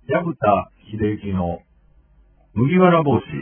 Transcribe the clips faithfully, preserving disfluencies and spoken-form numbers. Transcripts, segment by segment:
薮田秀幸の麦わら帽子。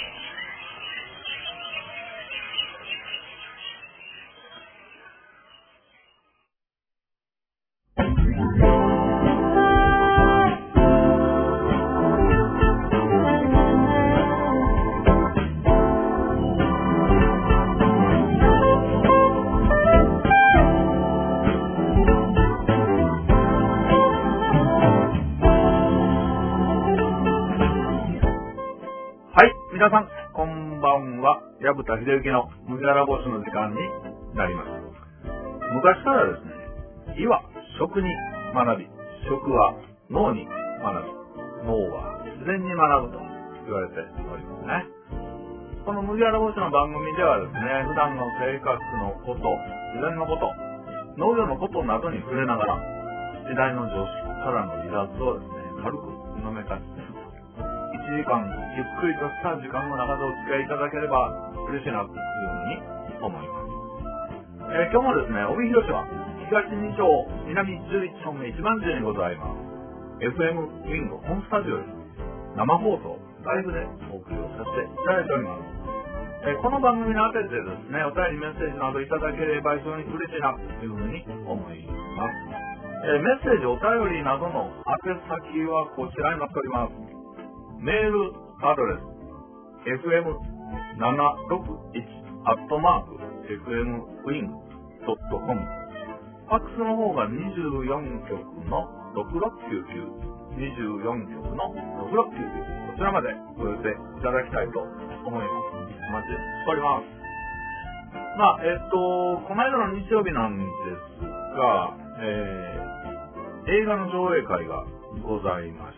皆さん、こんばんは。薮田秀幸の麦わら帽子の時間になります。昔からですね、医は食に学び、食は脳に学び、脳は自然に学ぶと言われておりますね。この麦わら帽子の番組ではですね、普段の生活のこと、自然のこと、農業のことなどに触れながら、時代の常識からの離脱をですね、軽く飲めたりすると。いちじかんゆっくりとした時間の中でお付き合いいただければ嬉しいなというふうに思います。えー、今日もですね、帯広市は東に丁南じゅういち丁目一番地にございます エフエム ウィング本スタジオより生放送ライブでお送りをさせていただいております。えー、この番組に当ててですね、お便りメッセージなどいただければ非常に嬉しいなというふうに思います。えー、メッセージお便りなどの宛先はこちらになっております。メールアドレス エフエムななろくいち アットマーク エフエムウィングドットコム、 ファックスの方がにじゅうよんきょくのろくろくきゅうきゅう、にじゅうよんきょくのろくろくきゅうきゅう、こちらまでお寄せいただきたいと思います。お待ちしております。まあえっとこの間の日曜日なんですが、えー、映画の上映会がございまして、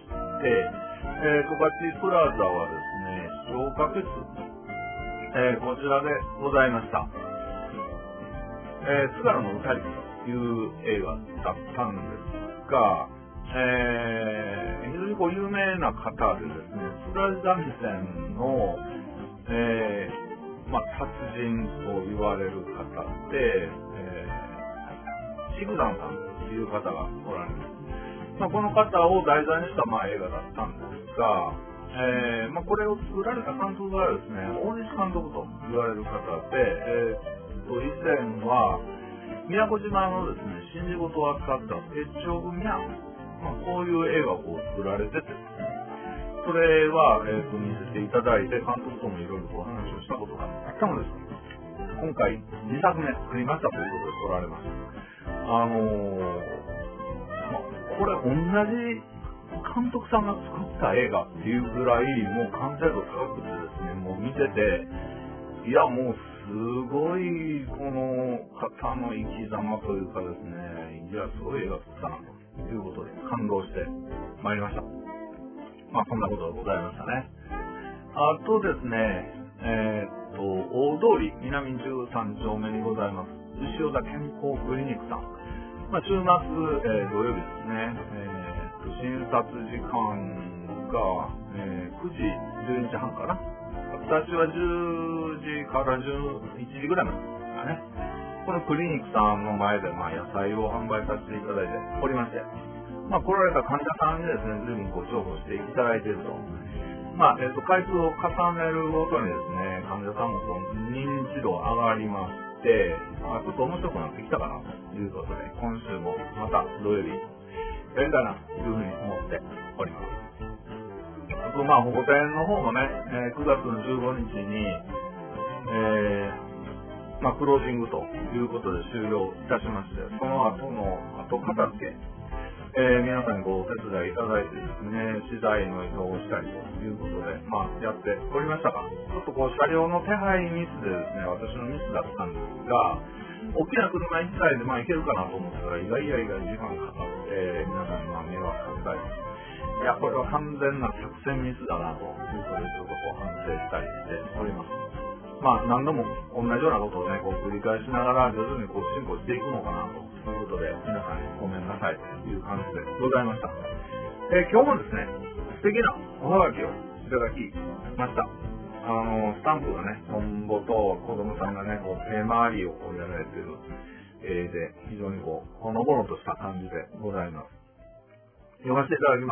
えー、十勝プラザはですね、消化フェス、えー、こちらでございました。えー、津軽の歌りという映画だったんですが、えー、非常にこう有名な方でですね、津軽三味線の、えー、まあ、達人と言われる方で、えー、シグダンさんという方がおられます。まあ、この方を題材にした、まあ、映画だったんですが、えーまあ、これを作られた監督がですね、大西監督と言われる方で、えー、と以前は宮古島のですね、信じ事を扱った「ペッチオブミャン」、まあ、こういう映画を作られててですね、それは、えー、と見せていただいて、監督ともいろいろお話をしたことがあったのですが、今回にさくめ作りましたということで撮られました。あのーこれ同じ監督さんが作った映画っていうぐらいもう完成度高くてですね、もう見てて、いやもうすごいこの方の生き様というかですね、いやすごい映画作ったなということで感動してまいりました。まあそんなことがございましたね。あとですね、えー、っと大通り南じゅうさん丁目にございます牛尾田健康クリニックさん、まあ、週末、えー、土曜日ですね、えー、と診察時間が、えー、くじ、じゅうにじはんかな。私はじゅうじからじゅういちじぐらいなんですかね。このクリニックさんの前で、まあ、野菜を販売させていただいておりまして、まあ、来られた患者さんにですね、随分ご重宝していただいていると。まあ、えっ、ー、と、回数を重ねるごとにですね、患者さんもこう認知度上がりまして、あ、ちょっと面白くなってきたかなということで、今週もまた土曜日やりたいなというふうに思っております。あと、まあ、保護店の方もね、えー、くがつのじゅうごにちに、えー、まあ、クロージングということで終了いたしまして、その後の後片付け、えー、皆さんにごお手伝いいただいてですね、資材の移動をしたりということで、まあ、やっておりましたが、ちょっとこう、車両の手配ミスでですね、私のミスだったんですが、大きな車いちだいでまあ行けるかなと思ったら、いやいやいや時間かかって、皆さんにまあ迷惑かけたり、いや、これは完全な作戦ミスだなということで、ちょっとこう反省したりしております。まあ、何度も同じようなことをね、こう繰り返しながら徐々にこう進歩していくのかなということで、皆さんにごめんなさいという感じでございました。えー、今日もですね、素敵なおはがきをいただきました。あのー、スタンプがね、トンボと子供さんがね、こう手回りをこうやられている絵で、非常にこう、ほのぼのとした感じでございます。読ませていただきます。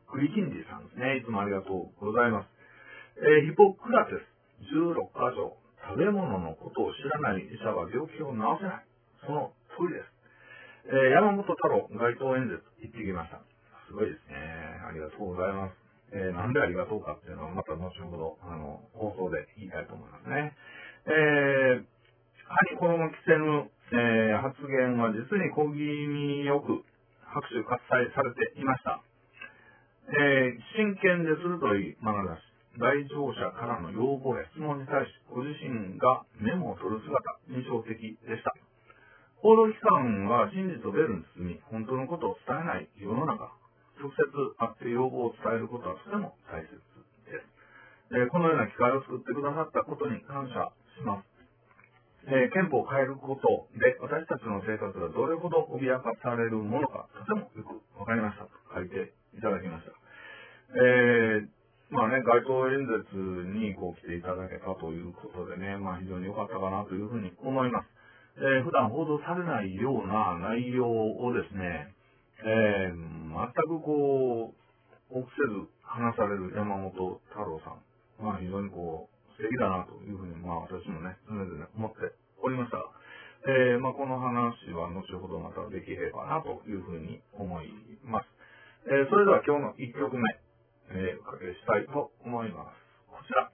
栗金利さんですね。いつもありがとうございます。えー、ヒポクラテスじゅうろっかじょう。食べ物のことを知らない医者は病気を治せない。その通りです。えー、山本太郎街頭演説行ってきました。すごいですね。ありがとうございます。えー、なんでありがとうかっていうのはまた後ほど、あの、放送で言いたいと思いますね。えー、歯に衣着せぬ、えー、発言は実に小気味よく拍手喝采されていました。えー、真剣で鋭い眼差し、来場者からの要望や質問に対し、ご自身がメモを取る姿、印象的でした。報道機関は真実をベルに包み、本当のことを伝えない世の中、直接会って要望を伝えることはとても大切です。えー、このような機会を作ってくださったことに感謝します。えー、憲法を変えることで私たちの生活がどれほど脅かされるものか、とてもよくわかりましたと書いていただきました。えー、まあね、街頭演説にこう来ていただけたということでね、まあ非常に良かったかなというふうに思います。えー、普段報道されないような内容をですね、えー、全くこう、臆せず話される山本太郎さん。まあ非常にこう、素敵だなというふうに、まあ私もね、常々思っておりましたが、えー、まあこの話は後ほどまたできればなというふうに思います。えー、それでは今日のいっきょくめ、えー、おかけしたいと思います。こちら。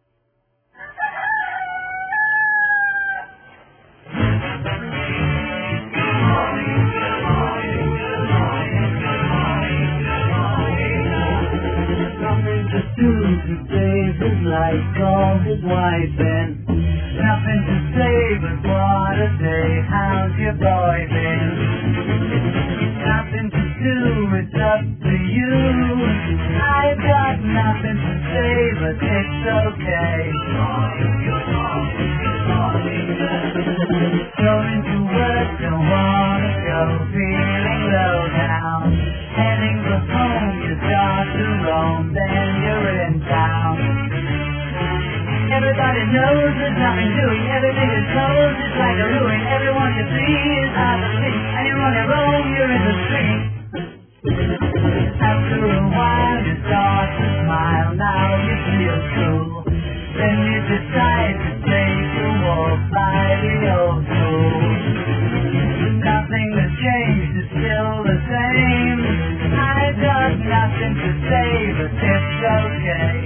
Nothing to do to save his life, call his wife in. Nothing to say but what a day, how's your boy been? Nothing to do, it's up to you. I've got nothing to say but it's okay. Going to work, don't wanna go, feeling low down. Heading for home, you start to roam, then you're in town. Everybody knows there's nothing doing, everything is closed, it's like a ruin. Everyone you see is out of sync, and you're on your own, you're in the street. After a while you start to smile, now you feel cool. Then you decide to take a walk by the old school. Nothing has changed, it's still the same. I've got nothing to say, but it's okay.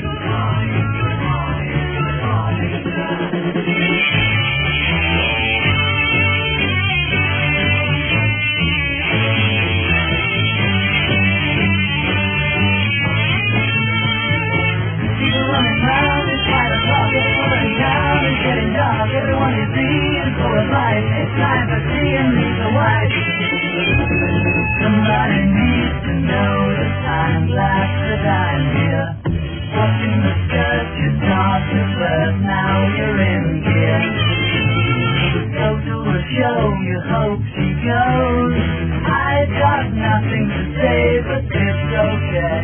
People running round in spite of love, running down and getting dark. Everyone you see is full of life. It's time for tea and leave the wife. Somebody needs to know the time lasts a dime here. Watching the skirt, you start to flirt, now you're in gear. Go to a show, you hope she goes. I've got nothing to say, but it's okay.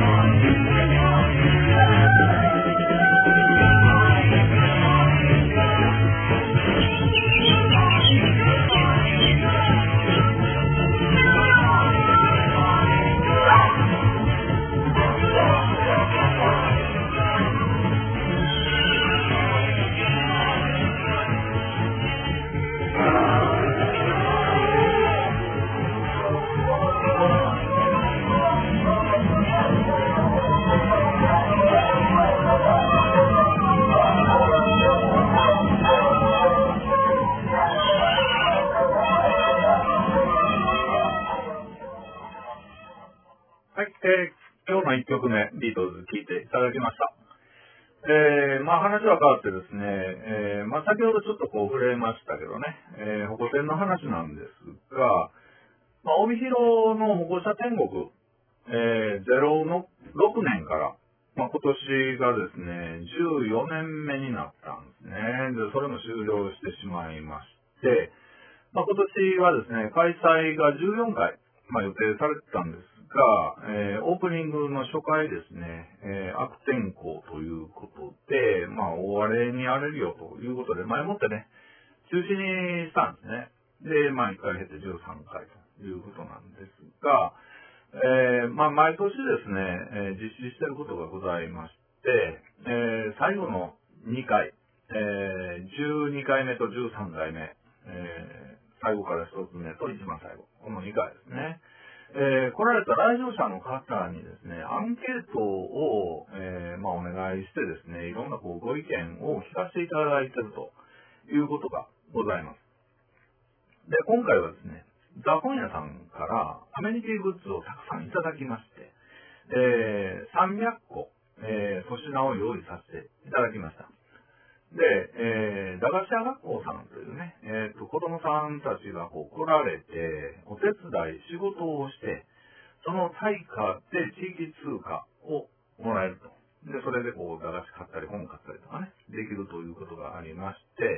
はい、えー、今日のいっきょくめ、ビートルズ聴いていただきました。えー、まあ話は変わってですね、えー、まあ先ほどちょっとこう触れましたけどね、えー、保護店の話なんですが、まあ、帯広の保護者天国、えー、ゼロのろくねんから、まあ、今年がですね、じゅうよねんめになったんですね。で、それも終了してしまいまして、まあ、今年はですね、開催がじゅうよんかい、まあ、予定されてたんですが、えー、オープニングの初回ですね、えー、悪天候ということで、まあ、大荒れに荒れるよということで、前もってね、中止にしたんですね。で、まあ、いっかい経てじゅうさんかいということなんですが、えー、 えー、まあ、毎年ですね、えー、実施していることがございまして、えー、最後のにかい、えー、じゅうにかいめとじゅうさんかいめ、えー、最後からひとつめと一番最後、このにかいですね。えー、来られた来場者の方にですね、アンケートを、えー、まあ、お願いしてですね、いろんなこうご意見を聞かせていただいているということがございます。で、今回はですね、ザ本屋さんからアメニティグッズをたくさんいただきまして、えー、さんびゃっこ、えー、粗品を用意させていただきました。で、えー、駄菓子屋学校さんというね、えーと、子供さんたちがこう来られて、お手伝い、仕事をして、その対価で地域通貨をもらえると。で、それでこう、駄菓子買ったり本買ったりとかね、できるということがありまして、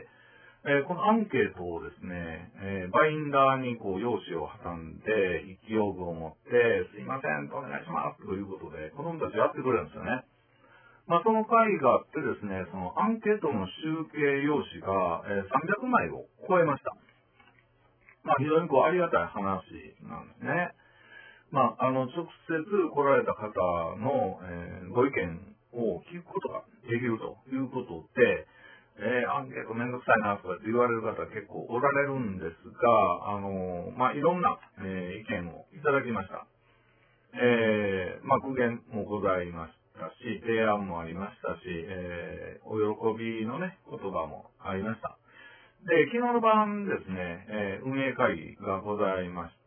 えー、このアンケートをですね、えー、バインダーにこう、用紙を挟んで、筆記用具を持って、すいません、お願いしますということで、子供たちやってくれるんですよね。まあ、その会があってですね、そのアンケートの集計用紙が、えー、さんびゃくまいを超えました。まあ、非常にこうありがたい話なんですね。まあ、あの、直接来られた方の、えー、ご意見を聞くことができるということで、えー、アンケートめんどくさいなとかって言われる方結構おられるんですが、あのー、まあ、いろんな、えー、意見をいただきました。えー、まあ、苦言もございましたし、提案もありましたし、えー、お喜びのね、言葉もありました。で、昨日の晩ですね、えー、運営会議がございまして、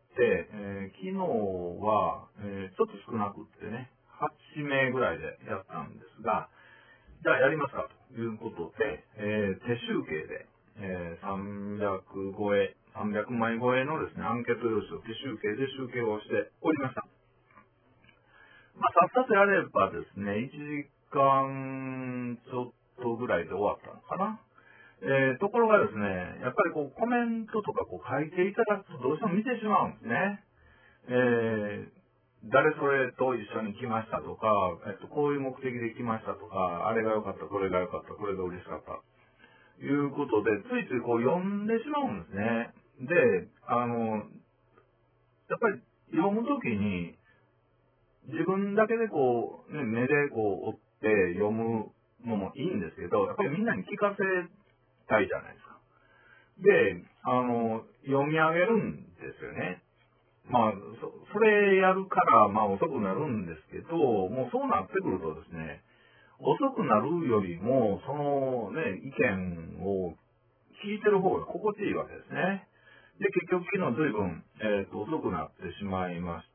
えー、昨日は、えー、ちょっと少なくってね、はちめいぐらいでやったんですが、じゃあやりますかということで、えー、手集計で、えー、さんびゃく超え、さんびゃくまい超えのですね、アンケート用紙を手集計で集計をしておりました。まあ、さっさとやればですね、いちじかんちょっとぐらいで終わったのかな。えー、ところがですね、やっぱりこうコメントとかこう書いていただくとどうしても見てしまうんですね。えー、誰それと一緒に来ましたとか、えっと、こういう目的で来ましたとか、あれが良かった、これが良かった、これが嬉しかった。ということで、ついついこう読んでしまうんですね。で、あの、やっぱり読むときに、自分だけでこう、ね、目でこう追って読むのもいいんですけど、やっぱりみんなに聞かせたいじゃないですか。で、あの、読み上げるんですよね。まあ、そ、それやるから、まあ遅くなるんですけど、もうそうなってくるとですね、遅くなるよりも、そのね、意見を聞いてる方が心地いいわけですね。で、結局昨日随分、えっと、遅くなってしまいまして、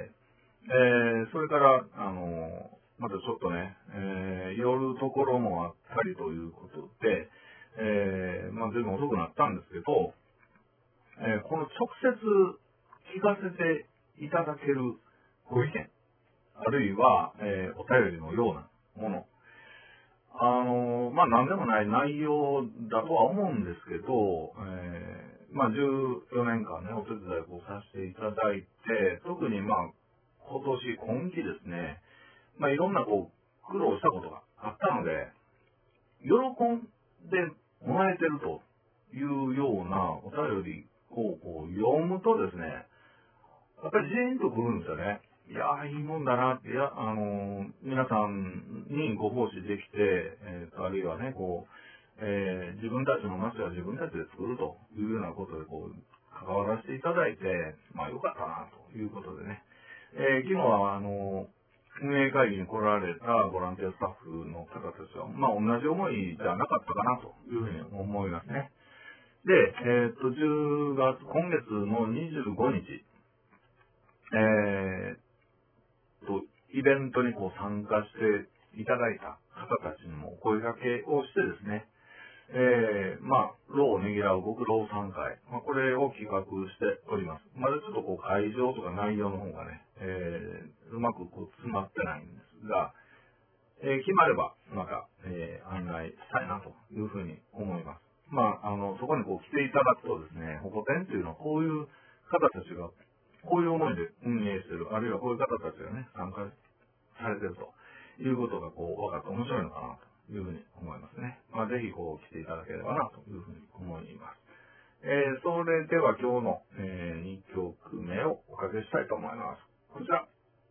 えー、それから、あの、またちょっとね、えー、寄るところもあったりということで、えー、まあ、随分遅くなったんですけど、えー、この直接聞かせていただけるご意見、あるいは、えー、お便りのようなもの、あの、まあ、なんでもない内容だとは思うんですけど、えー、まあ、じゅうよねんかんね、お手伝いをさせていただいて、特にまあ、今年、今期ですね、まあ、いろんなこう、苦労したことがあったので、喜んでもらえてるというようなお便りをこう読むとですね、やっぱりジーンとくるんですよね。いやー、いいもんだなって、いや、あのー、皆さんにご奉仕できて、えーと、あるいはね、こう、えー、自分たちの街は自分たちで作るというようなことで、こう、関わらせていただいて、まあ、よかったな、ということでね。えー、昨日は、あのー、運営会議に来られたボランティアスタッフの方たちは、まあ、同じ思いじゃなかったかな、というふうに思いますね。で、えっと、じゅうがつ、今月のにじゅうごにち、えー、と、イベントにこう参加していただいた方たちにもお声掛けをしてですね、えー、まあ、労をねぎらう極労さんかい、まあ、これを企画しております。まだちょっとこう会場とか内容の方がね、えー、うまくこう詰まってないんですが、えー、決まればまた、えー、案内したいなというふうに思います。まあ、あの、そこにこう来ていただくとですね、保護店というのはこういう方たちがこういう思いで運営してる、あるいはこういう方たちがね、参加されてるということがこう分かって面白いのかなというふうに思いますね。まあ、ぜひこう来ていただければなというふうに思います。えー、それでは今日の、えー、にきょくめをおかけしたいと思います。こちら。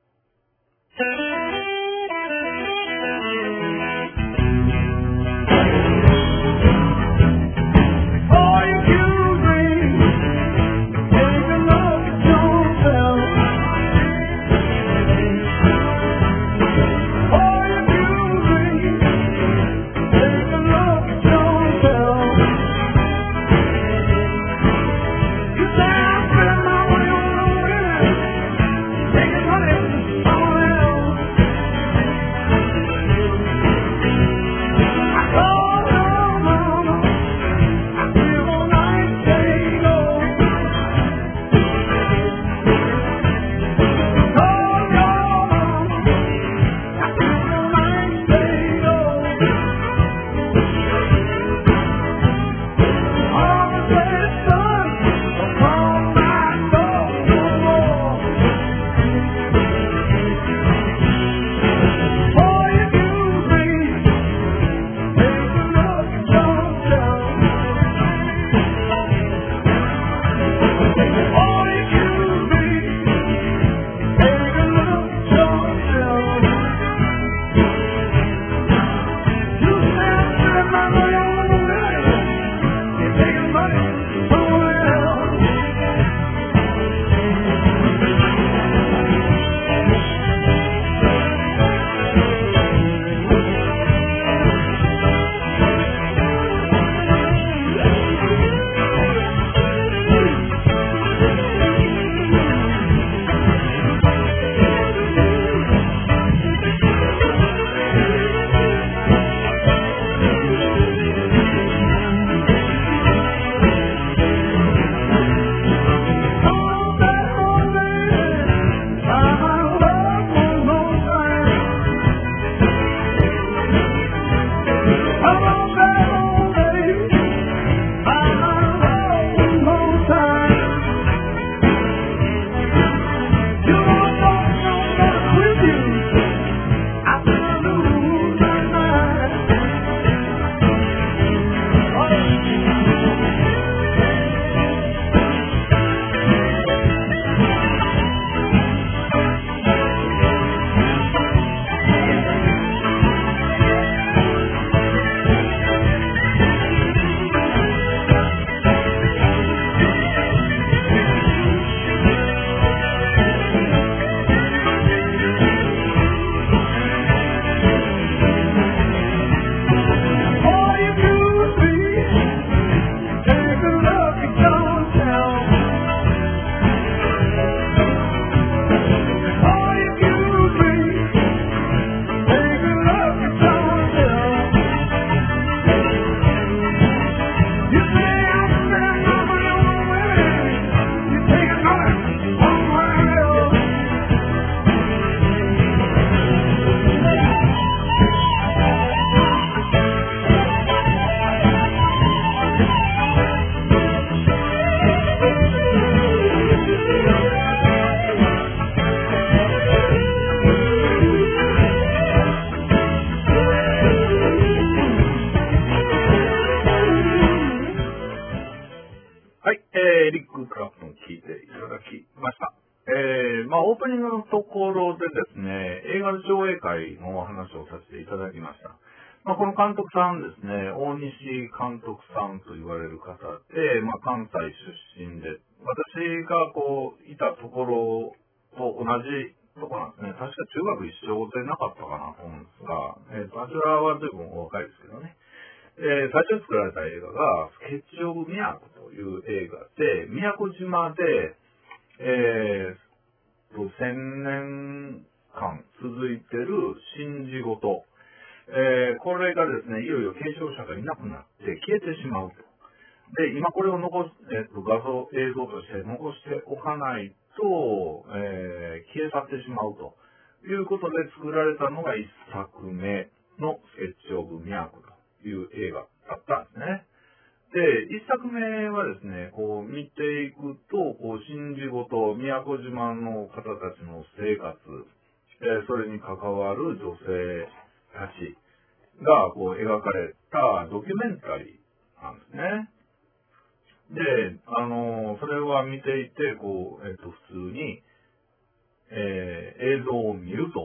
オープニングのところでですね、映画上映会のお話をさせていただきました。まあ、この監督さんですね、大西監督さんと言われる方で、まあ、関西出身で、私がこう、いたところと同じところなんですね。確か中学一緒でなかったかなと思うんですが、えーと、あちらは随分お若いですけどね。えー、最初に作られた映画が、スケッチオブ宮古という映画で、宮古島で、えー千年間続いてる神事ごと、えー、これがですね、いよいよ継承者がいなくなって消えてしまうと。で、今これを残す、えー、と画像、映像として残しておかないと、えー、消え去ってしまうということで作られたのが一作目のスケッチオブ宮古という映画だったんですね。で、一作目はですね、こう見ていくと、こう、神事ごと、宮古島の方たちの生活、えー、それに関わる女性たちが、こう、描かれたドキュメンタリーなんですね。で、あのー、それは見ていて、こう、えっと、普通に、えー、映像を見ると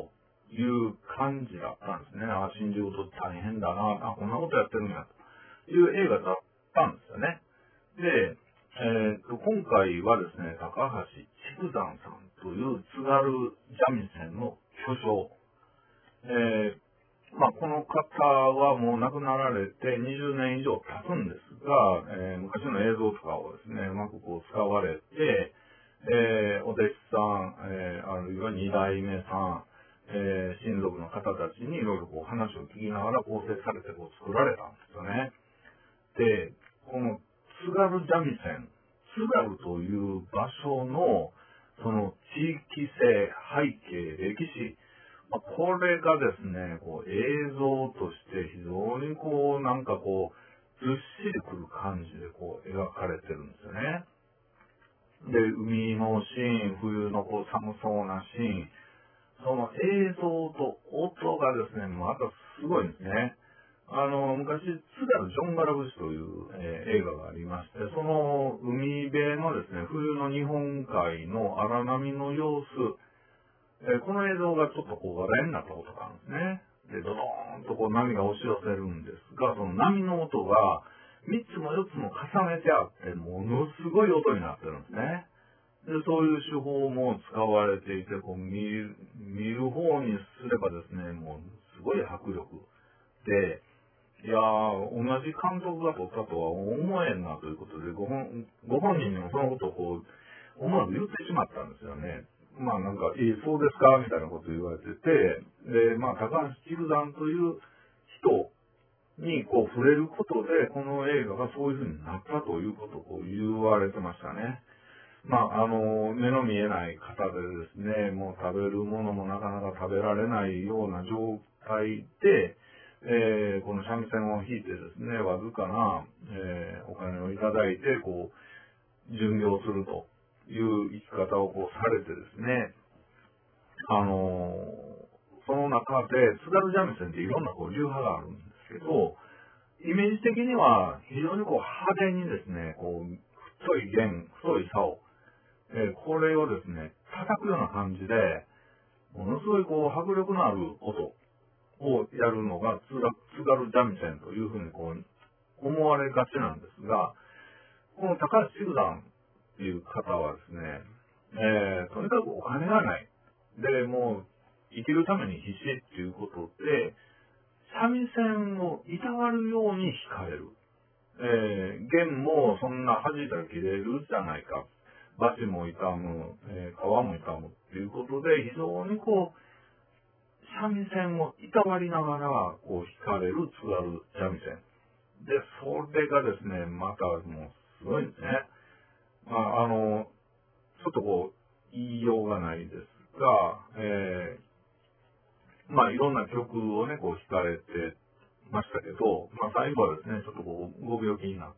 いう感じだったんですね。あ、新宿と大変だな、あ、こんなことやってるんや、という映画だったんですよね。で、えー、と今回はですね、高橋竹山さんという津軽三味線の巨匠、えーまあ、この方はもう亡くなられてにじゅうねん以上経つんですが、えー、昔の映像とかをですね、うまくこう使われて、えー、お弟子さん、えー、あるいは二代目さん、えー、親族の方たちにいろいろこう話を聞きながら構成されてこう作られたんですよね。で、この津軽三味線、津軽という場所のその地域性、背景、歴史、まあ、これがですね、こう映像として非常にこうなんかこうずっしりくる感じでこう描かれてるんですよね。で、海のシーン、冬のこう寒そうなシーン、その映像と音がですね、またすごいんですね。あの、昔、津軽ジョンガラ節という、えー映画がありまして、その海辺のですね、冬の日本海の荒波の様子、えーこの映像がちょっとこう話題になったことがあるんですね。で、ドドーンとこう波が押し寄せるんですが、その波の音がみっつもよっつも重ねてあって、ものすごい音になってるんですね。で、そういう手法も使われていて、こう見る、見る方にすればですね、もうすごい迫力で、いやー、同じ監督が撮ったとは思えんなということで、ご本、ご本人にもそのことをこう、思わず言ってしまったんですよね。まあなんか、えー、そうですかみたいなこと言われてて、で、まあ高橋竹山という人にこう触れることで、この映画がそういう風になったということをこう言われてましたね。まあ、あの、目の見えない方でですね、もう食べるものもなかなか食べられないような状態で、えーこの三味線を弾いてですね、わずかな、えーお金をいただいて、こう、巡業するという生き方をこうされてですね、あのその中で、津軽三味線っていろんなこう流派があるんですけど、イメージ的には非常にこう派手にですね、こう、太い弦、太い竿、えーこれをですね、叩くような感じで、ものすごいこう迫力のある音をやるのが津軽三味線というふうにこう思われがちなんですが、この高橋竹山っていう方はですね、えーとにかくお金がない。で、もう生きるために必死っていうことで、三味線をいたわるように弾かれる。えー弦もそんな弾いたら切れるじゃないか。バチも傷む、えー皮も傷むっていうことで、非常にこう、三味線をいたわりながら、こう弾かれる津軽三味線。で、それがですね、またもうすごいんですね。まあ、あの、ちょっとこう、言いようがないですが、えーまあ、いろんな曲をね、こう弾かれてましたけど、まあ、最後はですね、ちょっとこう、ご病気になって、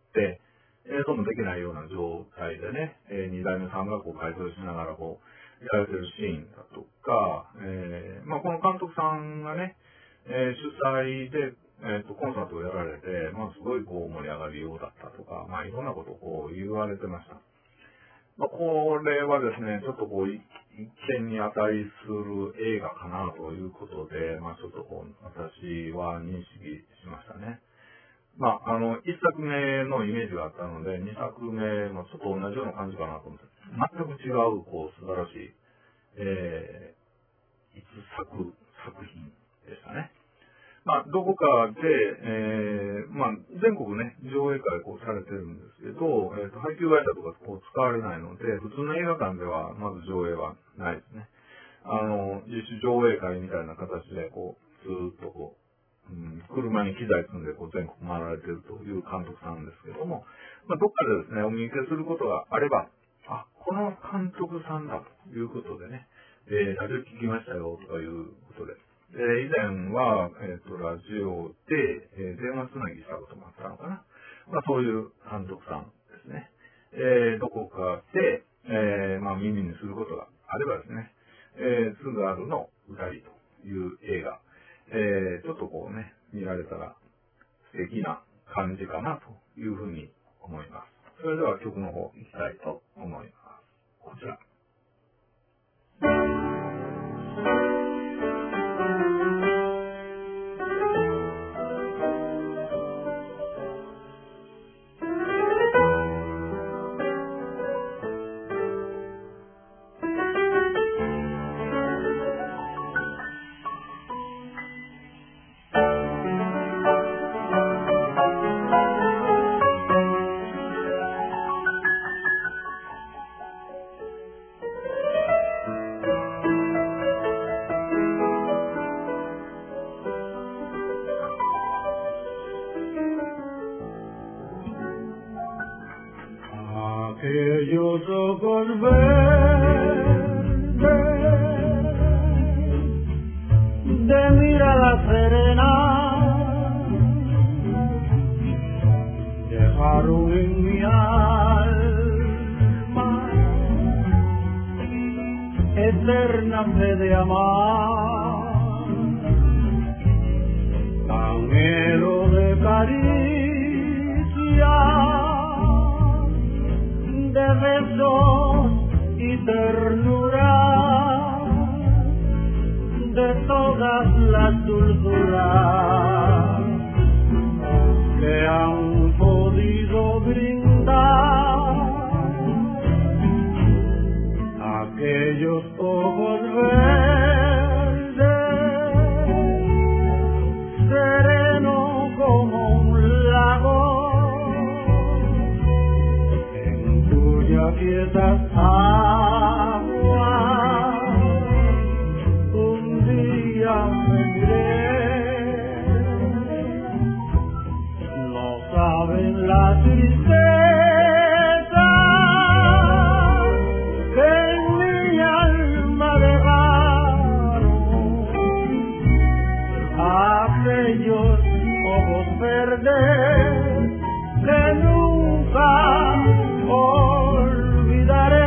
演奏もできないような状態でね、えー、二代目さんがこう改造しながらこう、やられてるシーンだとか、えー、まあ、この監督さんがね、えー、主催で、えーと、コンサートをやられて、まあ、すごいこう盛り上がりようだったとか、まあ、いろんなことをこう言われてました。まあ、これはですね、ちょっとこう、一見に値する映画かなということで、まあ、ちょっとこう、私は認識しましたね。まあ、あの、一作目のイメージがあったので、二作目もちょっと同じような感じかなと思って、全く違う、こう、素晴らしい、えー、一作、作品でしたね。まあ、どこかで、えー、まあ、全国ね、上映会こうされてるんですけど、えっ、と、配給会社とかこう使われないので、普通の映画館ではまず上映はないですね。あの、自主上映会みたいな形で、こう、ずーっとこう、うん、車に機材積んでこう全国回られてるという監督さんですけども、まあ、どっかでですね、お見受けすることがあれば、あ、この監督さんだということでね、えー、ラジオ聞きましたよとかいうことで、で、以前は、えっ、と、ラジオで、えー電話つなぎしたこともあったのかな。まあ、そういう監督さんですね。えーどこかで、えーまあ、耳にすることがあればですね、えー、津軽の歌りという映画、えーちょっとこうね、見られたら素敵な感じかなというふうに思います。それでは曲の方行きたいと思います。こちら。 anhelo de caricia, de besos y ternura, de todas las dulzuras que han podido brindar aquellos ojos verdes, sereno como un lago, en cuya quietas aguas un día me miré. No saben la tristeza que en mi alma dejaron aquellos ojos verdes que nunca olvidaré.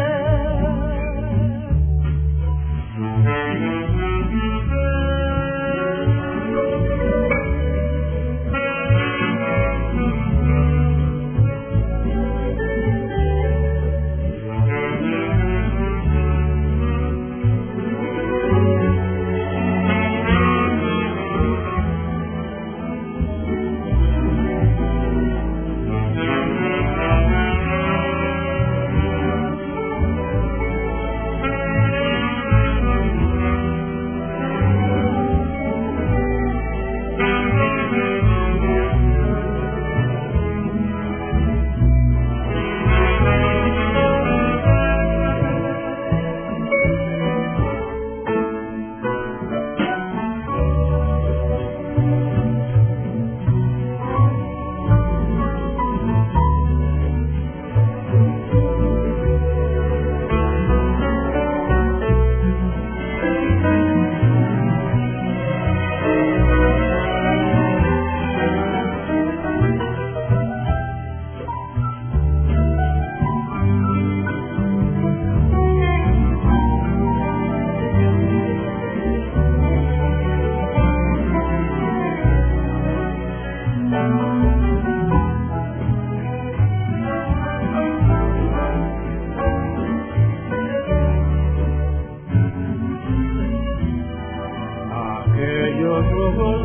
Aquellos ojos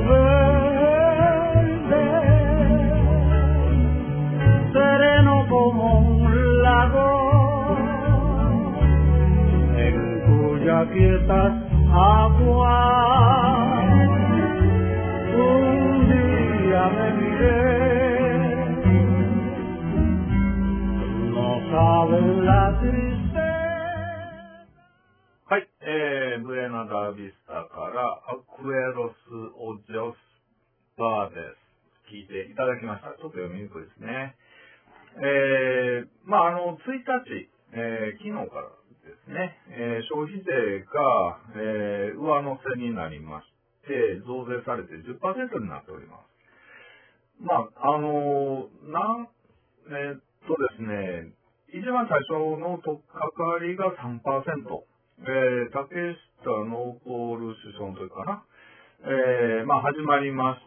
verdes, sereno como un lago, en cuya quietas aguas un día me miré. No saben la tristeza. はい、えー、ブエナダビスタからアクエロス・オジョスバーです。聞いていただきました。ちょっと読みにくいですね。えー、まあ、あの、ついたち、えー、昨日からですね、えー、消費税が、えー、上乗せになりまして、増税されて じゅっパーセント になっております。まあ、あの、なん、えー、っとですね、一番最初の取っかかりが さんパーセント。えー、竹下ノーコール首相の時かな。えー、まあ始まりまして、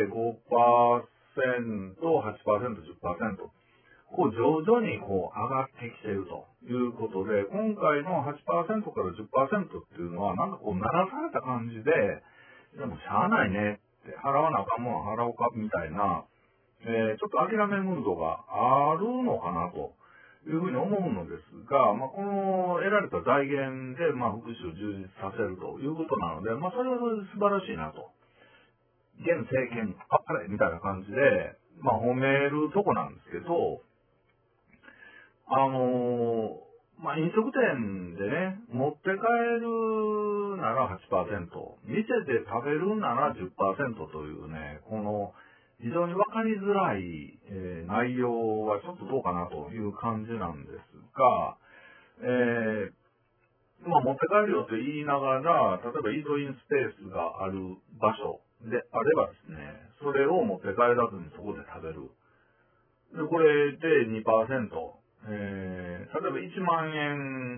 ごパーセント、はちパーセント、じゅっパーセント。こう徐々にこう上がってきているということで、今回の はちパーセント から じゅっパーセント っていうのは、なんかこう鳴らされた感じで、でもしゃあないねって、払わなあかんもん払おうかみたいな、えー、ちょっと諦めムードがあるのかなと。いうふうに思うのですが、まあ、この得られた財源で、まあ、福祉を充実させるということなので、まあ、それはそれで素晴らしいなと。現政権、あっぱれみたいな感じで、まあ、褒めるとこなんですけど、あのー、まあ、飲食店でね、持って帰るなら はちパーセント、店で食べるなら じゅっパーセント というね、この、非常に分かりづらい、えー、内容はちょっとどうかなという感じなんですが、えー、まあ持って帰るよと言いながら、例えばイートインスペースがある場所であればですね、それを持って帰らずにそこで食べる。で、これで にパーセント、えー、例えばいちまん円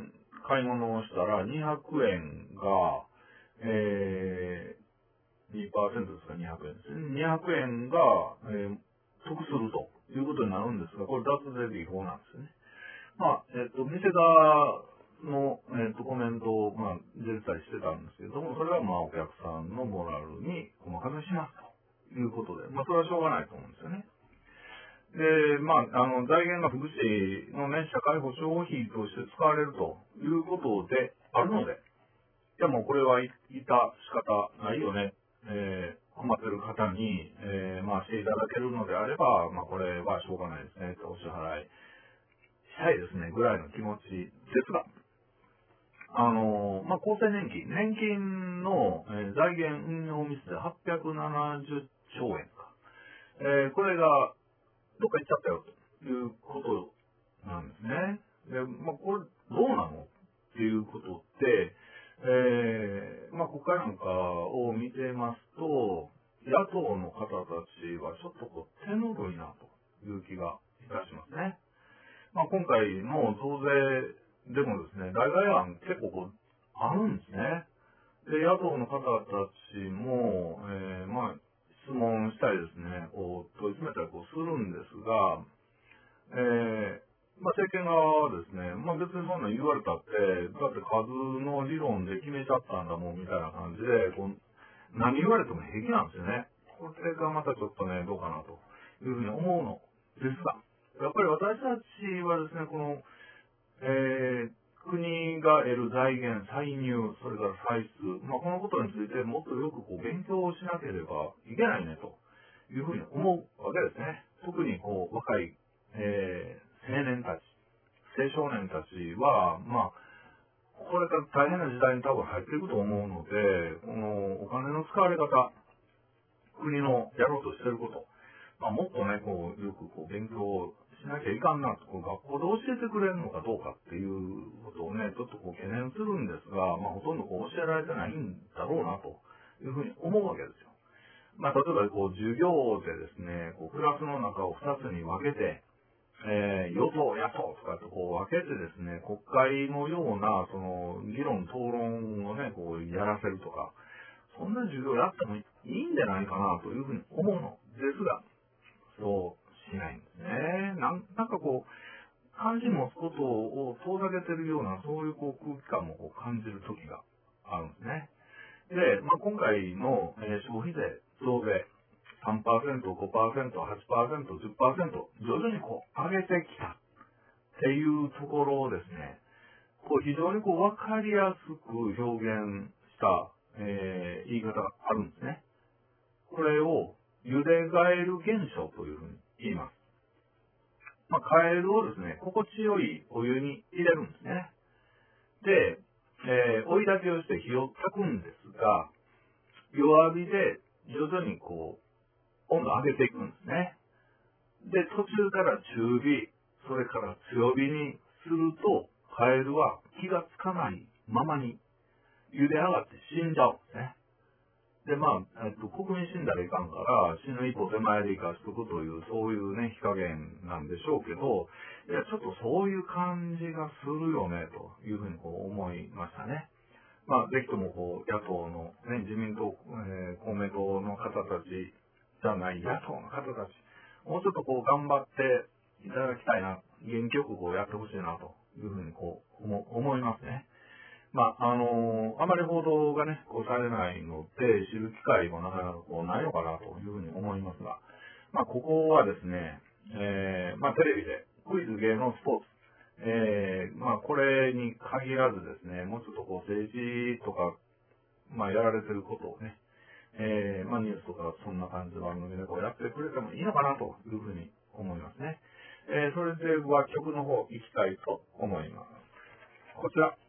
買い物をしたらにひゃくえんが、えー、にパーセント ですか、にひゃくえんですね。にひゃくえんが、えー、得するということになるんですが、これ脱税で違法なんですよね。まあ、えっと、店側の、えっと、コメントを、まあ、出たりしてたんですけども、それはまあ、お客さんのモラルにお任せしますということで、まあ、それはしょうがないと思うんですよね。で、まあ、あの、財源が福祉のね、社会保障費として使われるということであるので、いやもうこれはいた仕方ないよね。えー、困ってる方に、えー、まあしていただけるのであれば、まあこれはしょうがないですね。お支払いしたいですね。ぐらいの気持ちですが、あのー、まあ厚生年金、年金の、えー、財源運用ミスではっぴゃくななじゅっちょうえんか。えー、これがどっか行っちゃったよということなんですね。で、まあこれどうなのっていうことで、えー、まあ、国会なんかを見てますと、野党の方たちはちょっとこう手ぬるいなという気がいたしますね。まあ、今回の増税でもですね、代替案結構こうあるんですね。で、野党の方たちも、えー、まあ、質問したりですね、こう問い詰めたりこうするんですが、えーまあ、政権側はですね、まあ別にそんな言われたって、だって数の理論で決めちゃったんだもんみたいな感じで、こう何言われても平気なんですよね。これがまたちょっとね、どうかなというふうに思うのですが、やっぱり私たちはですね、この、えー、国が得る財源、歳入、それから歳出、まあこのことについてもっとよくこう勉強しなければいけないねというふうに思うわけですね。特にこう若い、えー青年たち、青少年たちは、まあ、これから大変な時代に多分入っていくと思うので、このお金の使われ方、国のやろうとしていること、まあ、もっとね、こう、よくこう勉強しなきゃいかんなと、こう学校で教えてくれるのかどうかっていうことをね、ちょっとこう懸念するんですが、まあ、ほとんどこう教えられてないんだろうなというふうに思うわけですよ。まあ、例えばこう授業でですね、こうクラスの中をふたつに分けて、えー、与党、野党とかってこう分けてですね、国会のような、その、議論、討論をね、こうやらせるとか、そんな授業やってもいいんじゃないかなというふうに思うのですが、そうしないんですね。なんなんかこう、関心持つことを遠ざけてるような、そういうこう空気感もこう感じる時があるんですね。で、まあ、今回の、えー消費税増税、さんパーセント、ごパーセント、はちパーセント、じゅっパーセント、徐々にこう上げてきたっていうところをですね、こう非常にこう分かりやすく表現した、えー言い方があるんですね。これを茹でガエル現象というふうに言います。まあ、カエルをですね、心地よいお湯に入れるんですね。で、えー追い炊きをして火を炊くんですが、弱火で徐々にこう温度を上げていくんですね。で、途中から中火、それから強火にすると、カエルは気がつかないままに茹で上がって死んじゃうんですね。で、まあ、えっと、国民死んだらいかんから、死ぬ一歩手前で生かしとくという、そういうね、火加減なんでしょうけど、いや、ちょっとそういう感じがするよね、というふうにこう思いましたね。まあ、ぜひともこう、野党のね、自民党、えー公明党の方たちじゃない野党の方たち、もうちょっとこう頑張っていただきたいな、元気よくこうやってほしいなというふうにこう思思いますね。まあ、あのーあまり報道がね、こうされないので、知る機会もなかなかこうないのかなというふうに思いますが、まあ、ここはですね、えーまあ、テレビでクイズ、芸能、スポーツ、えーまあ、これに限らずですね、もうちょっとこう政治とか、まあ、やられてることをね、えーまあ、ニュースとかそんな感じの番組でこうやってくれてもいいのかなというふうに思いますね。えーそれでは曲の方行きたいと思います。こちら。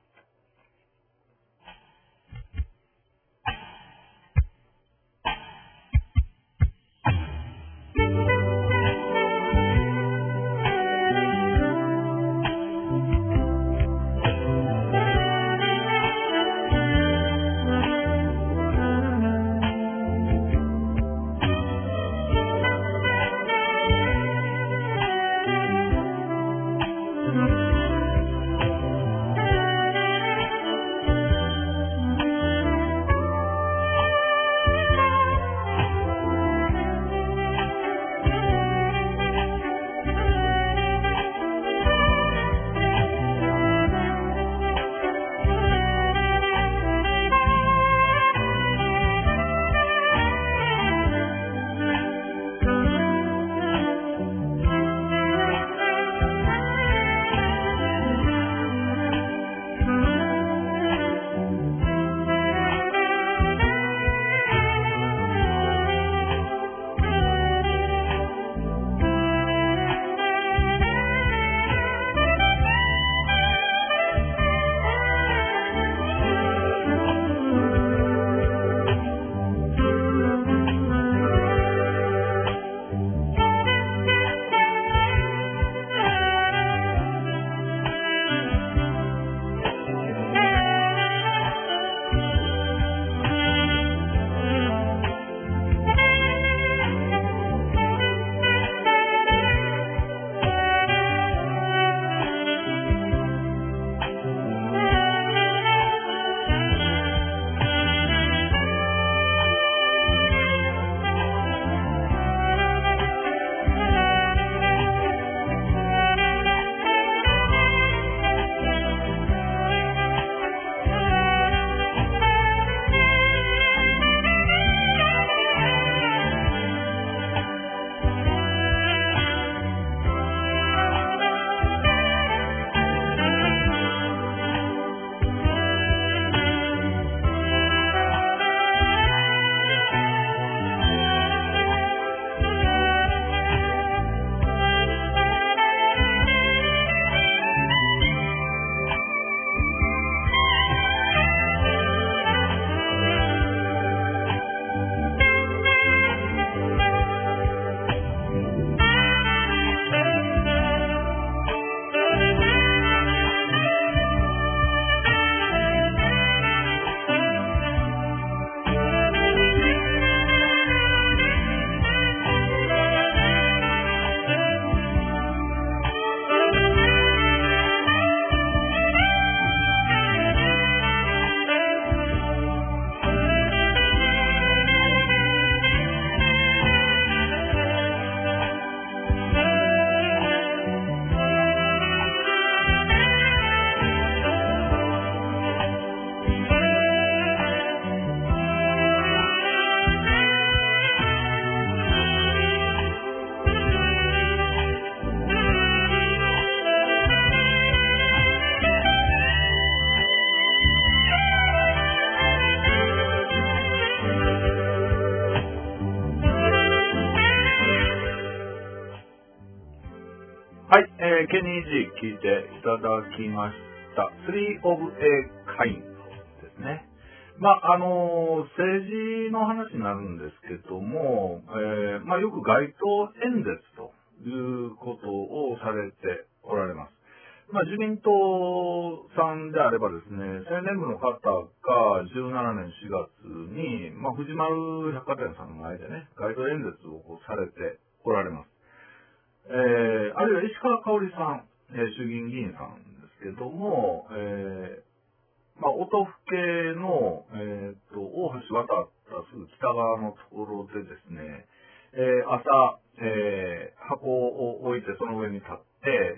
はい、えー、ケニー G 聞いていただきました。Three of a Kind ですね。まあ、あのー、政治の話になるんですけども、えー、まあ、よく街頭演説ということをされておられます。まあ、自民党さんであればですね、青年部の方がじゅうななねんしがつに、まあ、藤丸百貨店さんの前でね、街頭演説をされておられます。えー、あるいは石川香織さん、えー、衆議院議員さんですけども、えー、まあ、音更の、えー、と、大橋渡ったすぐ北側のところでですね、えー、朝、えー、箱を置いてその上に立って、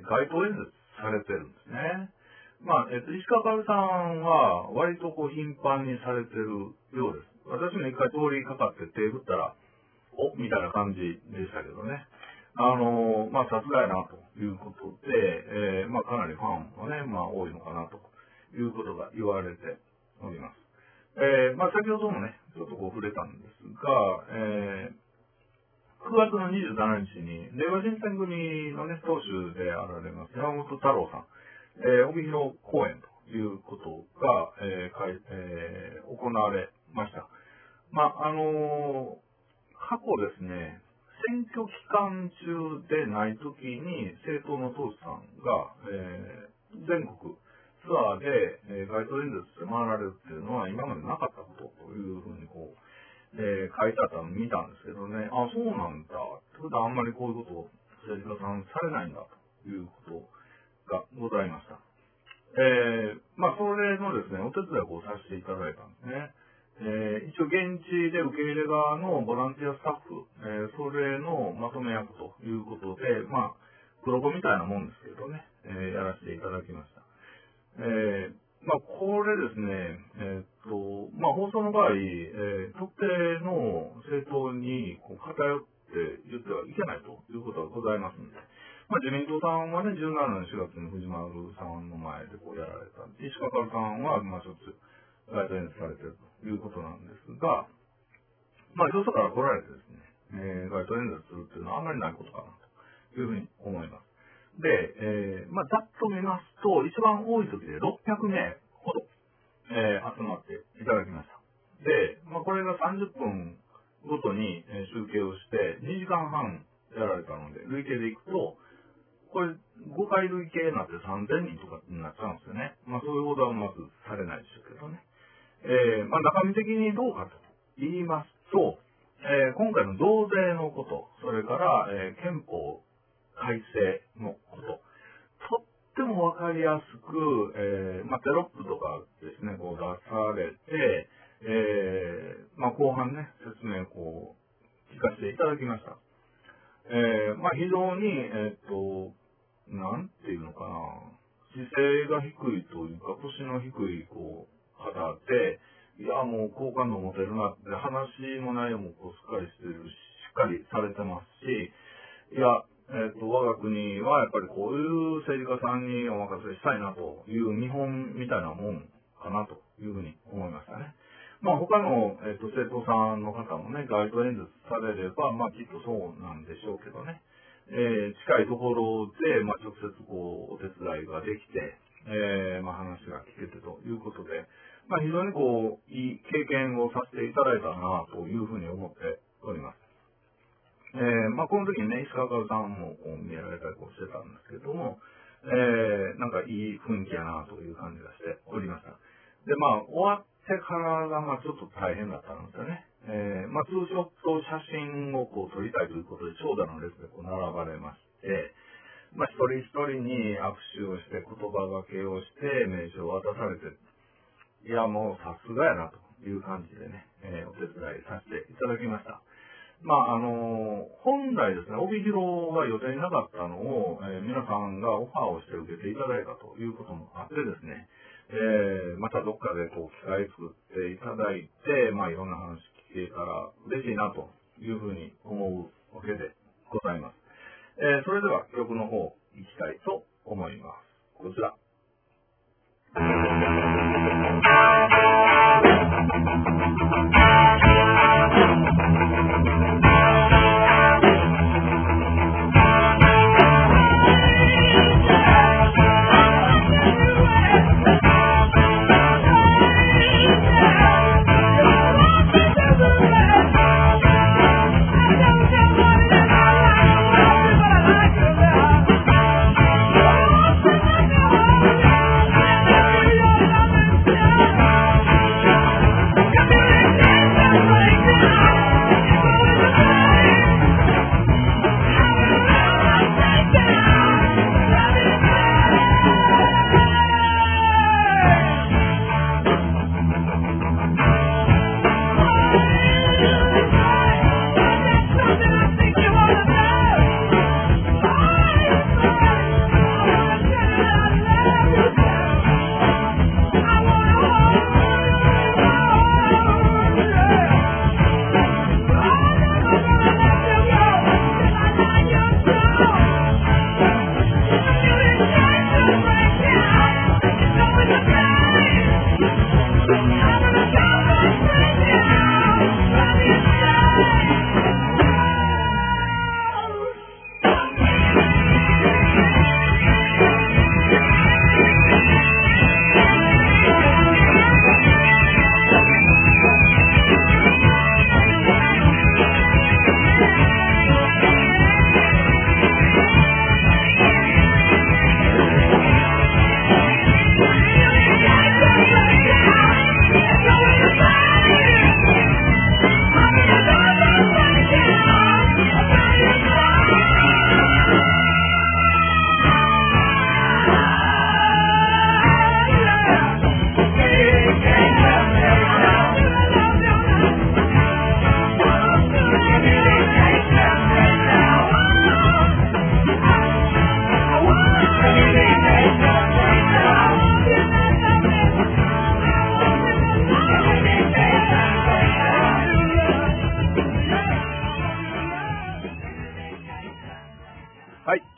街頭演説されてるんですね。まあ、えっ、と、石川かおりさんは、割とこう、頻繁にされてるようです。私も一回通りかかって手振ったら、おみたいな感じでしたけどね。あのー、まあ、さすがやな、ということで、えー、まあ、かなりファンはね、まあ、多いのかな、ということが言われております。えー、まあ、先ほどもね、ちょっとこう触れたんですが、えー、くがつのにじゅうしちにちに、令和新選組のね、党首であられます、山本太郎さん、えー、帯広公演ということが、えーかいえー、行われました。まあ、あのー、過去ですね、選挙期間中でないときに政党の党首さんが、えー、全国ツアーで、えー、街頭演説して回られるっていうのは今までなかったことというふうにこう、えー、書いてあったのを見たんですけどね、あ、そうなんだ。ってことはあんまりこういうことを政治家さんされないんだということがございました。えー、まあそれのですね、お手伝いをさせていただいたんですね。えー、一応現地で受け入れ側のボランティアスタッフ、えー、それのまとめ役ということで、まあ、黒子みたいなもんですけどね、えー、やらせていただきました。えー、まあ、これですね、えー、っと、まあ、放送の場合、えー、特定の政党にこう偏って言ってはいけないということがございますので、まあ、自民党さんはね、じゅうななねんしがつに藤丸さんの前でこうやられた。石川かおりさんは、まあ、しょっちゅう街頭演説されているということなんですが、まあ、よそから来られてですね、えー、街頭演説するっていうのはあんまりないことかなというふうに思います。で、えー、まあ、ざっと見ますと、一番多い時でろっぴゃくめいほど、えー、集まっていただきました。で、まあ、これがさんじゅっぷんごとに、えー、集計をして、にじかんはんやられたので、累計でいくと、これ、ごかい累計になってさんぜんにんとかになっちゃうんですよね。まあ、そういうことはまずされないでしょうけどね。えー、まあ、中身的にどうかと言いますと、えー、今回の増税のこと、それから、えー、憲法改正のこと、とってもわかりやすく、えー、まあ、テロップとかですね、こう出されて、えー、まあ、後半ね、説明をこう、聞かせていただきました。えー、まあ、非常に、えっと、なんていうのかな、姿勢が低いというか、腰の低い、こう、方で、いや、もう好感度持てるなって、話の内容もこう、しっかりしてるし、しっかりされてますし、いや、えっと、我が国はやっぱりこういう政治家さんにお任せしたいなという見本みたいなもんかなというふうに思いましたね。まあ他の、えっと、政党さんの方もね、街頭演説されれば、まあきっとそうなんでしょうけどね。えー、近いところで、まあ直接こう、お手伝いができて、えー、まあ話が聞けてということで、まあ非常にこう、いい経験をさせていただいたなというふうに思っております。えー、まあこの時にね、石川かおりさんもこう見られたりこうしてたんですけども、えー、なんかいい雰囲気やなという感じがしておりました。で、まあ終わってからがまあちょっと大変だったんですよね。えー、まあツーショット写真をこう撮りたいということで長蛇の列でこう並ばれまして、まあ一人一人に握手をして言葉がけをして名刺を渡されて、いやもうさすがやなという感じでね、えー、お手伝いさせていただきました。まあ、あのー、本来ですね、帯広が予定になかったのを、えー、皆さんがオファーをして受けていただいたということもあってですね、えー、またどっかでこう機会作っていただいて、まあ、いろんな話聞けたら嬉しいなというふうに思うわけでございます。えー、それでは曲の方行きたいと思います。こちら。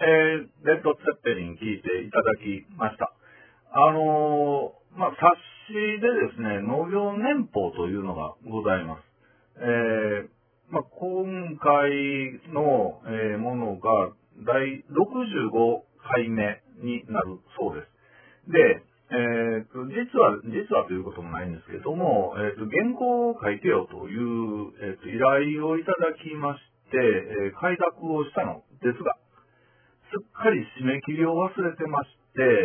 えー、レッド・ツェッペリン聞いていただきました。あのー、まあ、冊子でですね、農業年報というのがございます。えー、まあ、今回の、えー、ものがだいろくじゅうごかいめになるそうです。で、えー、と実は、実はということもないんですけども、えー、と原稿を書いてよという、えー、と依頼をいただきまして、えー、開拓をしたのですが、すっかり締め切りを忘れてまして、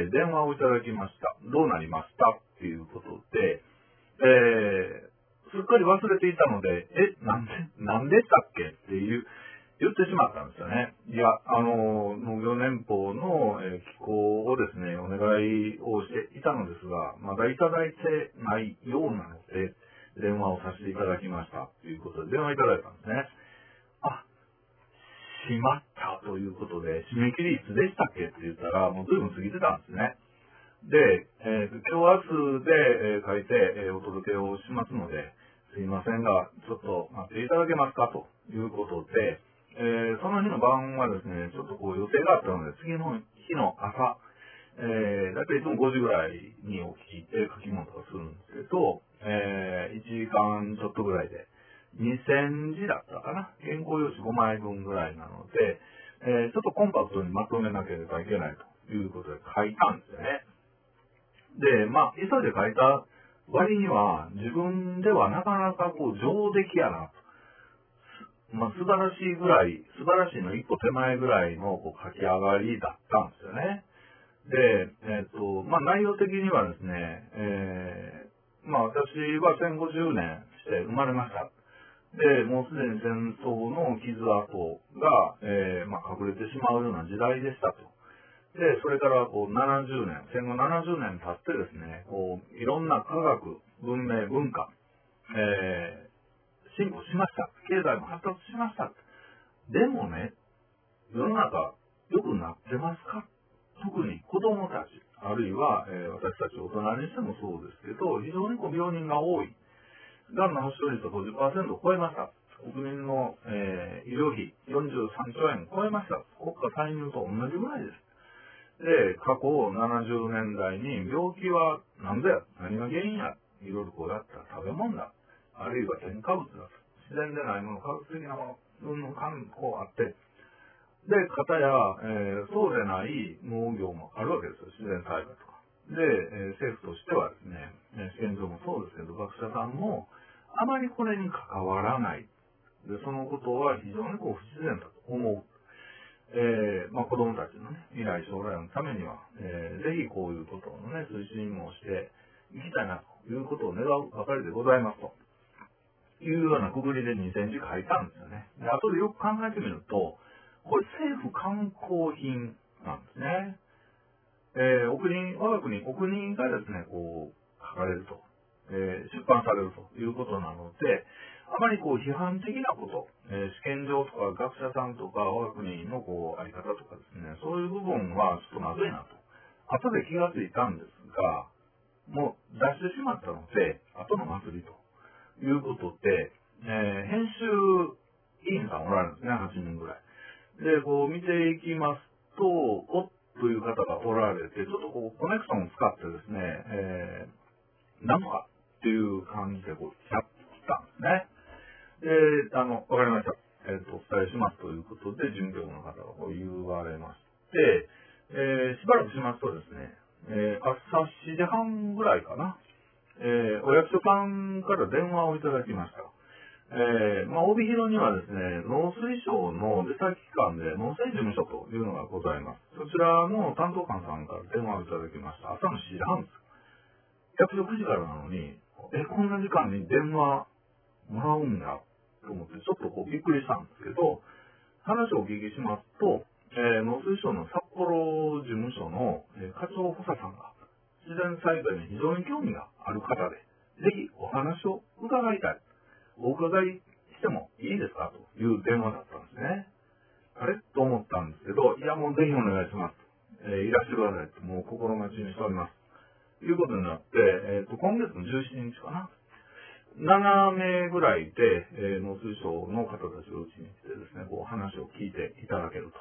電話をいただきました。どうなりましたっていうことで、えー、すっかり忘れていたので、え、なんで、なんでしたっけっていう、言ってしまったんですよね。いや、あの、農業年報の、えー、寄稿をですね、お願いをしていたのですが、まだいただいてないようなので、電話をさせていただきましたということで、電話いただいたんですね。あ、しまったということで、締め切りいつでしたっけって言ったら、もう随分過ぎてたんですね。で、えー、今日明日で、えー、書いて、えー、お届けをしますので、すいませんが、ちょっと待っていただけますかということで、えー、その日の晩はですね、ちょっとこう予定があったので、次の日の朝、えー、だいたいいつもごじぐらいに起きて書き物とかするんですけど、えー、いちじかんちょっとぐらいで、にせんじだったかな。原稿用紙ごまいぶんぐらいなので、えー、ちょっとコンパクトにまとめなければいけないということで書いたんですよね。で、まあ、急いで書いた割には、自分ではなかなかこう、上出来やなと。まあ、素晴らしいぐらい、素晴らしいの一歩手前ぐらいのこう書き上がりだったんですよね。で、えっ、と、まあ、内容的にはですね、えー、まあ、私はせんごじゅうねんして生まれました。で、もうすでに戦争の傷跡が、えー、まあ、隠れてしまうような時代でしたと。で、それからこうななじゅうねん、戦後ななじゅうねん経ってですね、こう、いろんな科学、文明、文化、えー、進歩しました。経済も発達しました。でもね、世の中良くなってますか？特に子供たち、あるいは、えー、私たち大人にしてもそうですけど、非常にこう病人が多い。がんの発症率は ごじゅっパーセント を超えました。国民の、えー、医療費よんじゅうさんちょうえん超えました。国家歳入と同じぐらいです。で、過去ななじゅうねんだいに病気は何ぞや、何が原因や、いろいろこうやったら食べ物だ、あるいは添加物だ、自然でないもの、化学的なもの、うんぬんかんこうあって、で、かたや、えー、そうでない農業もあるわけですよ、自然災害とか。で、えー、政府としてはですね、試験場もそうですけど、学者さんもあまりこれに関わらない。で、そのことは非常にこう不自然だと思う。えー、まあ、子供たちのね、未来将来のためには、えー、ぜひこういうことのね、推進もしていきたいなということを願うばかりでございますというようなくぐりでにせんじ書いたんですよね。で、後でよく考えてみると、これ政府観光品なんですね。えー、お国、我が国、お国がですね、こう、書かれると、えー、出版されるということなので、あまりこう批判的なこと、えー、試験場とか学者さんとか我が国のこうあり方とかですね、そういう部分はちょっとまずいなと。後で気がついたんですが、もう出してしまったので、後の祭りということで、えー、編集委員さんおられるんですね、はちにんぐらい。で、こう見ていきますと、おっという方がおられて、ちょっとこうコネクションを使ってですね、えー、なんとかっていう感じでこうやったんですね。で、あの、わかりました。えっ、と、お伝えしますということで、准教の方がこう言われまして、えー、しばらくしますとですね、えー、朝しちじはんぐらいかな、えー、お役所さんから電話をいただきました。えー、まあ、帯広にはですね、農水省の出先機関で農政事務所というのがございます。そちらの担当官さんから電話をいただきました。朝のしちじはんです。役所くじからなのに、え、こんな時間に電話もらうんだと思って、ちょっとこうびっくりしたんですけど、話をお聞きしますと、えー、農水省の札幌事務所の、えー、課長補佐さんが、自然災害に非常に興味がある方で、ぜひお話を伺いたい。お伺いしてもいいですかという電話だったんですね。あれと思ったんですけど、いやもうぜひお願いします。えー、いらしてくださいと、もう心待ちにしております。ということになって、えっ、ー、と、今月のじゅうしちにちかな。ななめいぐらいで、えー、農水省の方たちがうちに来てですね、こう話を聞いていただけると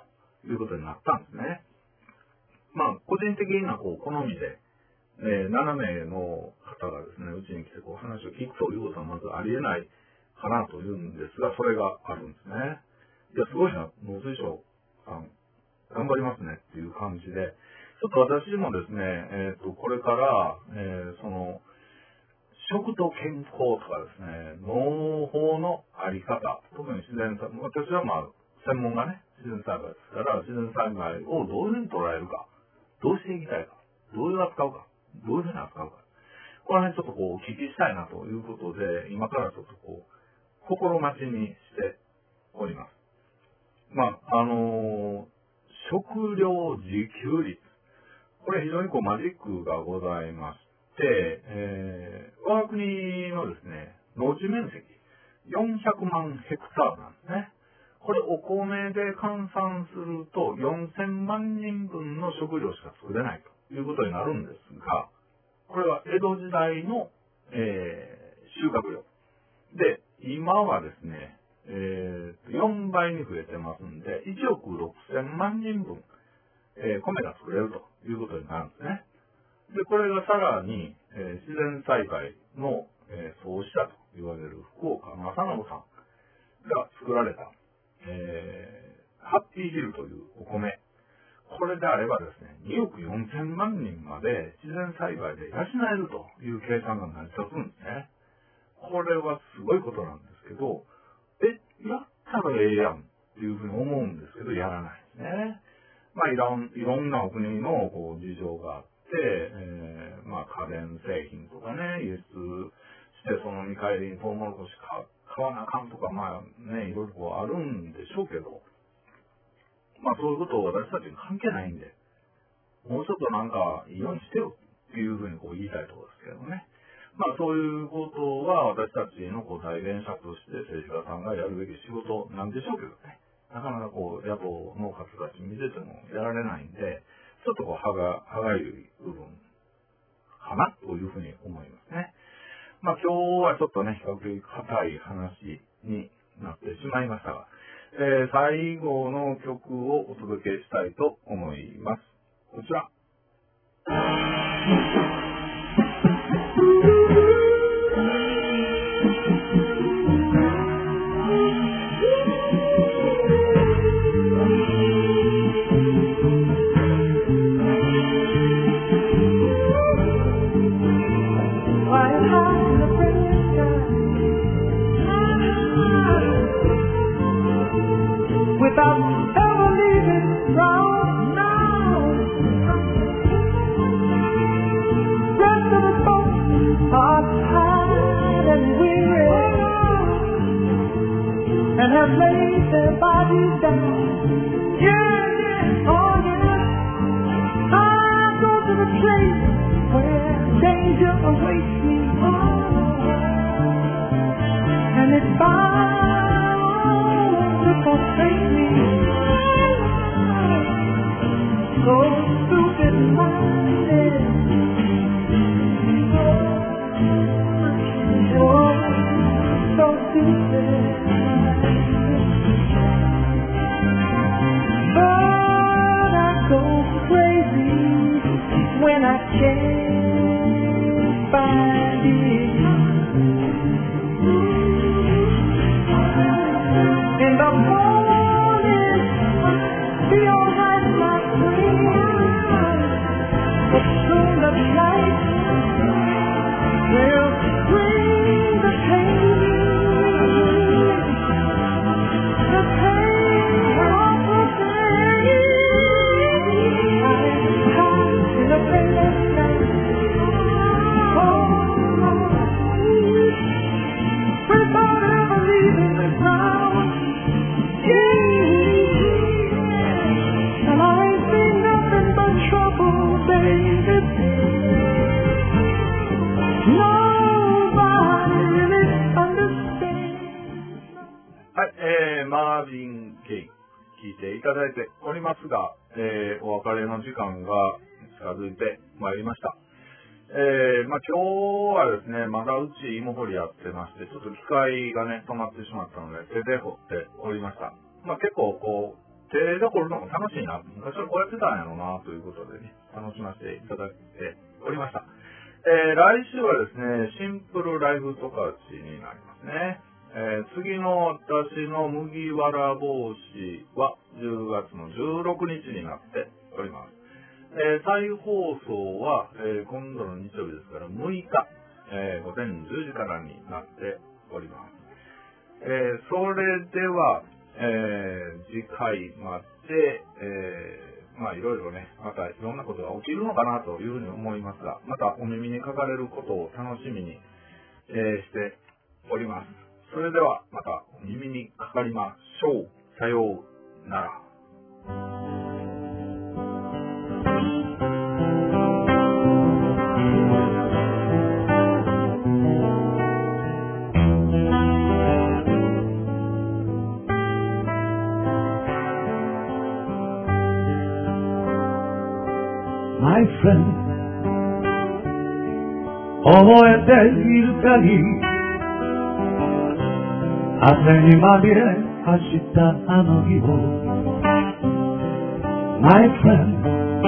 いうことになったんですね。まあ、個人的なこう好みで、えー、ななめいの方がですね、うちに来てこう話を聞くということはまずありえないかなというんですが、それがあるんですね。いや、すごいな、農水省さん、頑張りますねっていう感じで、ちょっと私もですね、えっと、これから、えー、その、食と健康とかですね、農法のあり方、特に自然災害、私はまあ、専門がね、自然災害ですから、自然災害をどういうふうに捉えるか、どうしていきたいか、どういう扱うか、どういうふうに扱うか。この辺ちょっとこう、お聞きしたいなということで、今からちょっとこう、心待ちにしております。まあ、あのー、食料自給率。これ非常にこうマジックがございまして、えー、我が国のですね、農地面積、よんひゃくまんヘクタールなんですね。これお米で換算するとよんせんまんにんぶんの食料しか作れないということになるんですが、これは江戸時代の、えー、収穫量。で、今はですね、えー、よんばいに増えてますんで、いちおくろくせんまんにんぶん、えー、米が作れるということになるんですね。で、これがさらに、えー、自然災害の、えー、創始者と言われる福岡正信さんが作られた、えー、ハッピーヒルというお米。これであればですね、におくよんせんまんにんまで自然災害で養えるという計算が成り立つんですね。これはすごいことなんですけど、え、やったらええやんっていうふうに思うんですけど、やらないですね。まあ、いろん、いろんなお国のこう事情があって、えー、まあ、家電製品とかね、輸出して、その見返りにトウモロコシ買わなあかんとか、まあね、いろいろこうあるんでしょうけど、まあ、そういうことを私たちに関係ないんで、もうちょっとなんかいいようにしてよっていうふうにこう言いたいところですけどね。まあそういうことは私たちのこう代弁者として政治家さんがやるべき仕事なんでしょうけどね。なかなかこう野党の方たち見ててもやられないんで、ちょっとこう歯が、歯がゆい部分かなというふうに思いますね。まあ今日はちょっとね、比較的硬い話になってしまいましたが、えー、最後の曲をお届けしたいと思います。こちら。 Without ever leaving ground now, rest of the folks are tired and weary, and have laid their bodies down. Yeah, yeah, oh yeah. I go to the place where danger awaits me, and it's bound to forsake me. So stupid-minded, oh, so stupid. But I go crazy when I can't find it. In the morning, be alright, my friend. But soon the light will bring the pain. The pain of the pain. I'm caught in a painless night. Oh, without ever leaving the ground. Yeah, and I ain't seen nothing but trouble, baby. Nobody really understands. はい、えー、マーヴィン・ゲイ、聞いていただいておりますが、えー、お別れの時間が近づいてまいりました。えー、まあ今日はですね、まだうち芋掘りやってまして、ちょっと機械がね、止まってしまったので、手で掘っておりました。まあ結構こう、 手が凝るのも楽しいな。昔はこうやってたんやろうな、ということでね、楽しませていただいておりました。えー、来週はですね、シンプルライフトカチになりますね。えー、次の私の麦わら帽子はじゅうがつのじゅうろくにちになっております。えー、再放送は、えー、今度の日曜日ですからむいか、えー、午前じゅうじからになっております。えー、それでは、えー、次回まで、えー、まあいろいろね、またいろんなことが起きるのかなというふうに思いますが、またお耳にかかれることを楽しみに、えー、しております。それではまたお耳にかかりましょう。さようなら。 My friend 覚えているかい汗にまみれ走ったあの日を My friend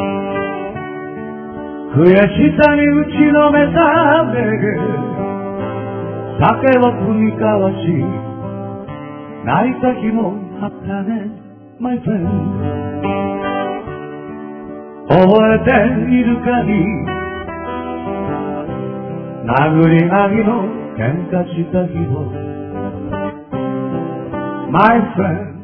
悔しさに打ちのめた目で酒を踏み交わし泣いた日もあったね My friend覚えているかい殴り合いの喧嘩した日を My friend